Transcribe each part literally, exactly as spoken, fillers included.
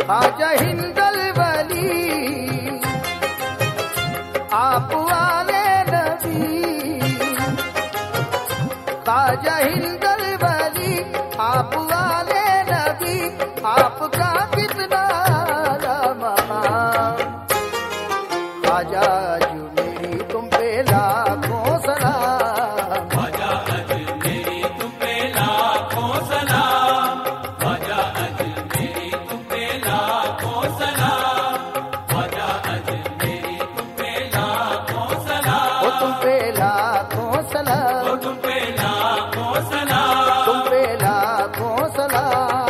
ख्वाजा हिंदल वली आप वाले नबी, ख्वाजा हिंदल वली आप वाले नबी, आपका कितना मकाम। ख्वाजा अजमेरी तुम पे लाखों सलाम, ख्वाजा अजमेरी तुम पे लाखों सलाम, ख्वाजा अजमेरी तुम पे लाखों सलाम, ख्वाजा अजमेरी तुम पे लाखों सलाम, ओ तुम पे लाखों सलाम, ओ तुम पे लाखों सलाम, तुम पे लाखों सलाम।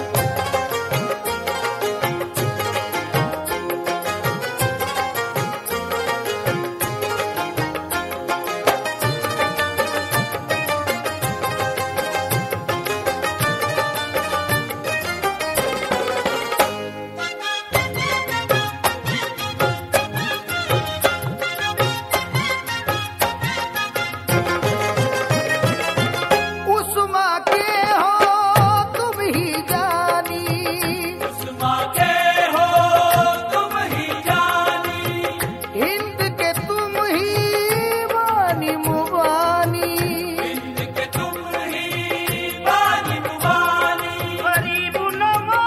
उस्मा के हो तुम ही जानी, उस्मा के हो तुम ही जानी, हिंद के तुम ही वानी मुबानी, हिंद के तुम ही बानी मुबानी, गरीब नवा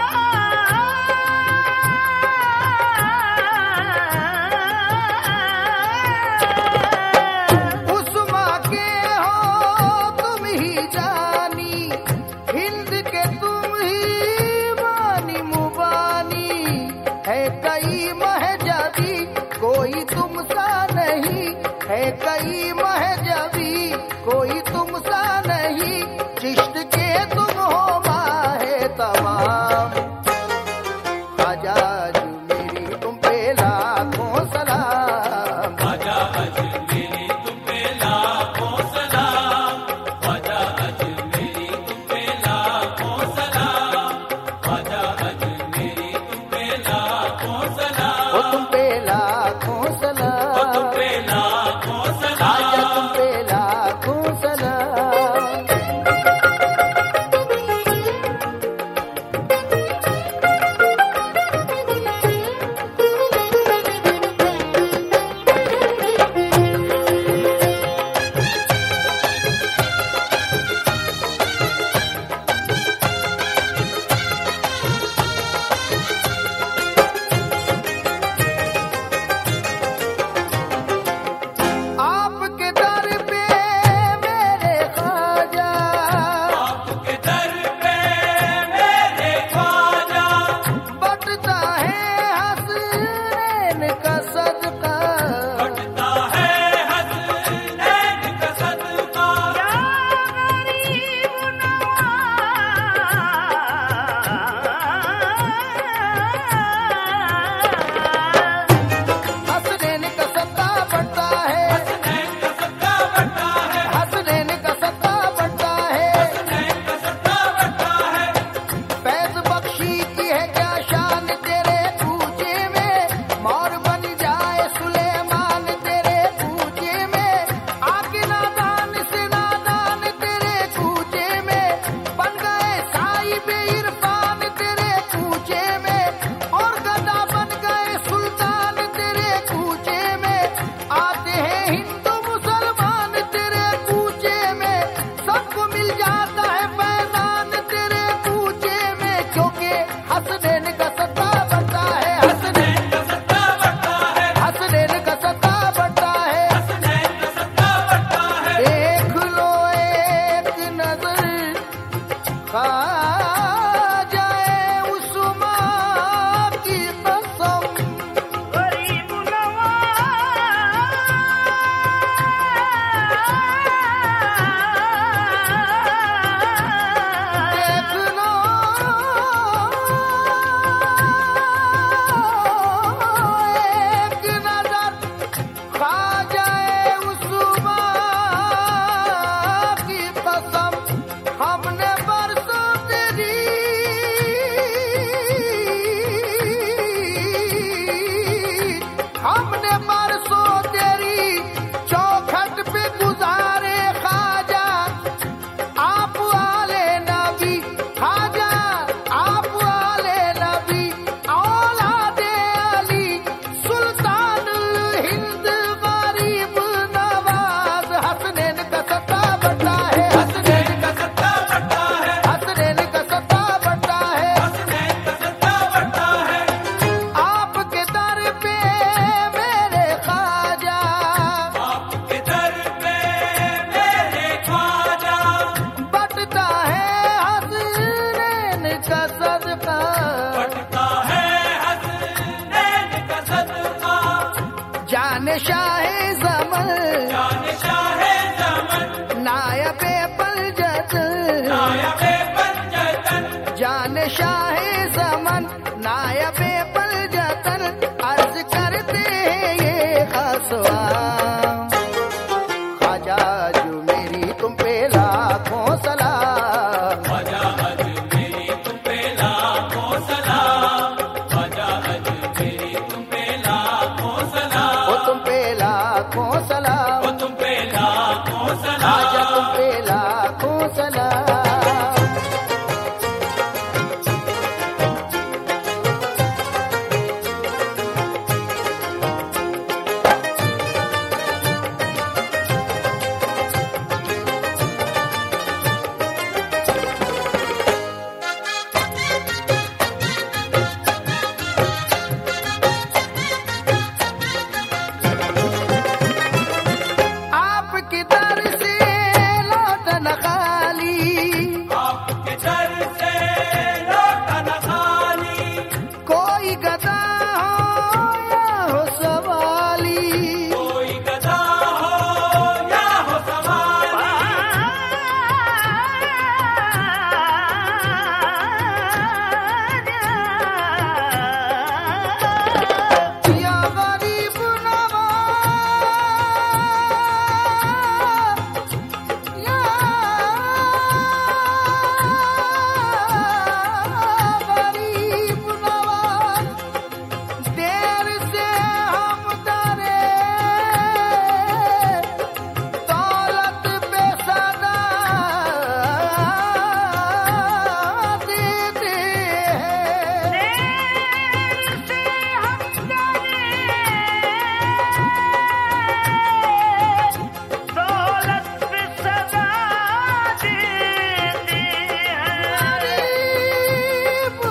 उस्मा के हो तुम ही जानी, हिंद के तुम ही वानी मुबानी, है कई महजबी कोई तुम सा नहीं, है कई महजबी कोई तुम सा नहीं, चिश्त के तुम हो माहे तमाम। ख्वाजा अजमेरी तुम पे लाखों सलाम, ख्वाजा अजमेरी तुम पे लाखों सलाम, ख्वाजा अजमेरी तुम पे लाखों सलाम, ख्वाजा अजमेरी तुम पे लाखों सलाम, ओ तुम पे लाखों ओ सलाम, तुम पे लाखों ख्वाजा तुम सलाम, पे लाखों सलाम। आपके दर पे मेरे ख्वाजा, आपके दर पे मेरे ख्वाजा, बटता है हसनैन का सदका, बटता है हसनैन का सदका, हसनैन का सदका बढ़ता है, हसनैन का सदका बढ़ता है, हसनैन का सदका बढ़ता है, हसनैन का सदका बढ़ता है, फैज बख्शी की है क्या शान तेरे पूजे में, मौर बन जाए सुलेमान तेरे पूजे में, आके नादान से नादान तेरे पूजे में, बन गए साहिब इरफान तेरे पूजे में, और गदा बन गए सुल्तान तेरे पूजे में, आते हैं हिंदू मुसलमान तेरे पूजे में, सबको मिल जाता है पैदान तेरे पूजे में, क्योंकि हसनैन का सत्ता बढ़ता है, हसनैन का सदका बढ़ता है, हसनैन का सत्ता बढ़ता है। हसनैन का सदका बढ़ता है, देख लो एक नजर ख्वाजा उस्मा की कसम, गरीब देख लो एक नजर ख्वाजा उस्मा की कसम, हमने बरसों से शाहे ज़मन नायबे पल जतन अर्ज करते हैं ये खासवाम। ख्वाजा अजमेरी तुम पे लाखों सलाम, ख्वाजा अजमेरी तुम पे लाखों सलाम, ख्वाजा अजमेरी तुम पे लाखों सलाम, ओ तुम पे लाखों सलाम, ओ तुम पे लाखों सलाम, ख्वाजा तुम पे लाखों सलाम। आपके दर से लौटन खाली, आपके दर से लौटन खाली, कोई गदा हो या हो सवाली, कोई गदा हो या हो सवाली, या गरीब नवाज, या गरीब नवाज, देर से हम डरे दौलत पे सदा देते हैं। दौलत पे सदा देते हैं। गरीब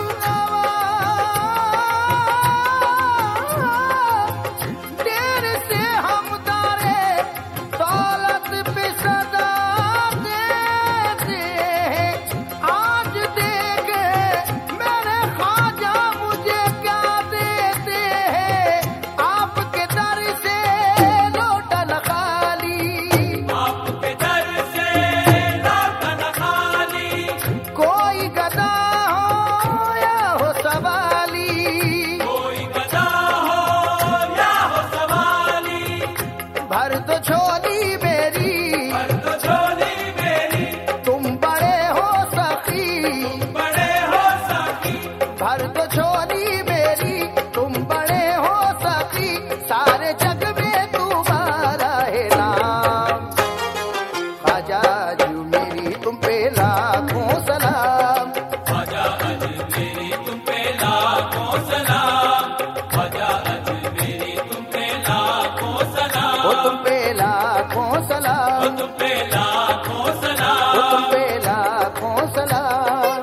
नवाज, देर से हम डरे दौलत पे सदा देते हैं। आज देखे मेरे ख्वाजा मुझे क्या देते हैं, आपके दर से लौटन खाली, आपके दर से लौटन खाली, कोई गदा हो या हो सवाली, कोई गदा हो या हो सवाली, भर दो झोली मेरी भर दो झोली मेरी, तुम बड़े हो सखी, बड़े हो सखी, भर दो झोली मेरी तुम बड़े हो सखी, सारे जग में तुम्हारा है नाम। ख्वाजा अजमेरी तुम पे लाखों सलाम, ख्वाजा अजमेरी तुम पे लाखों सलाम, ख्वाजा अजमेरी तुम पे लाखों सलाम, ओ तुम पे लाखों ओ सलाम, तुम पे लाखों ओ सलाम, तुम पे लाखों सलाम।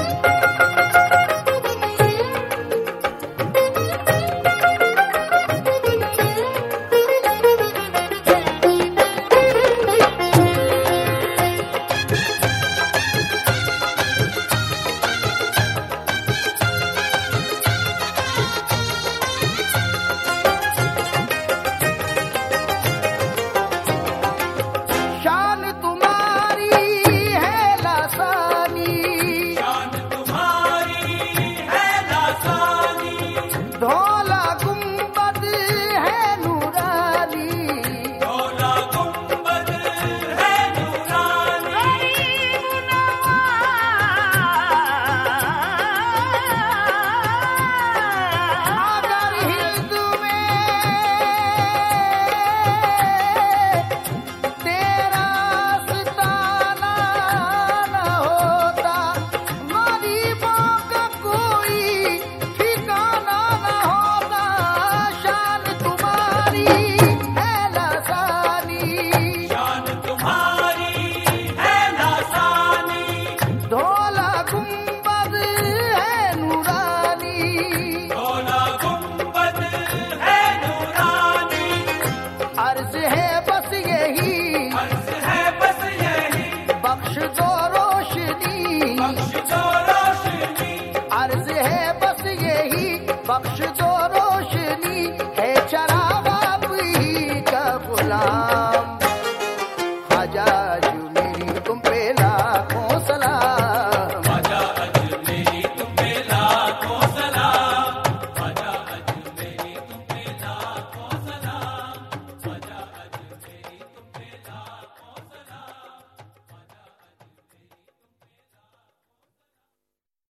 शान तुम्हारी है लासानी, शान तुम्हारी है लासानी, धौला गुंबद है नूरानी, धौला गुंबद है नूरानी, अगर हिंद में तेरा सिताना न होता, गरीबों का कोई ठिकाना न होता। शान तुम्हारी है लासानी, शान तुम्हारी है लासानी, धौला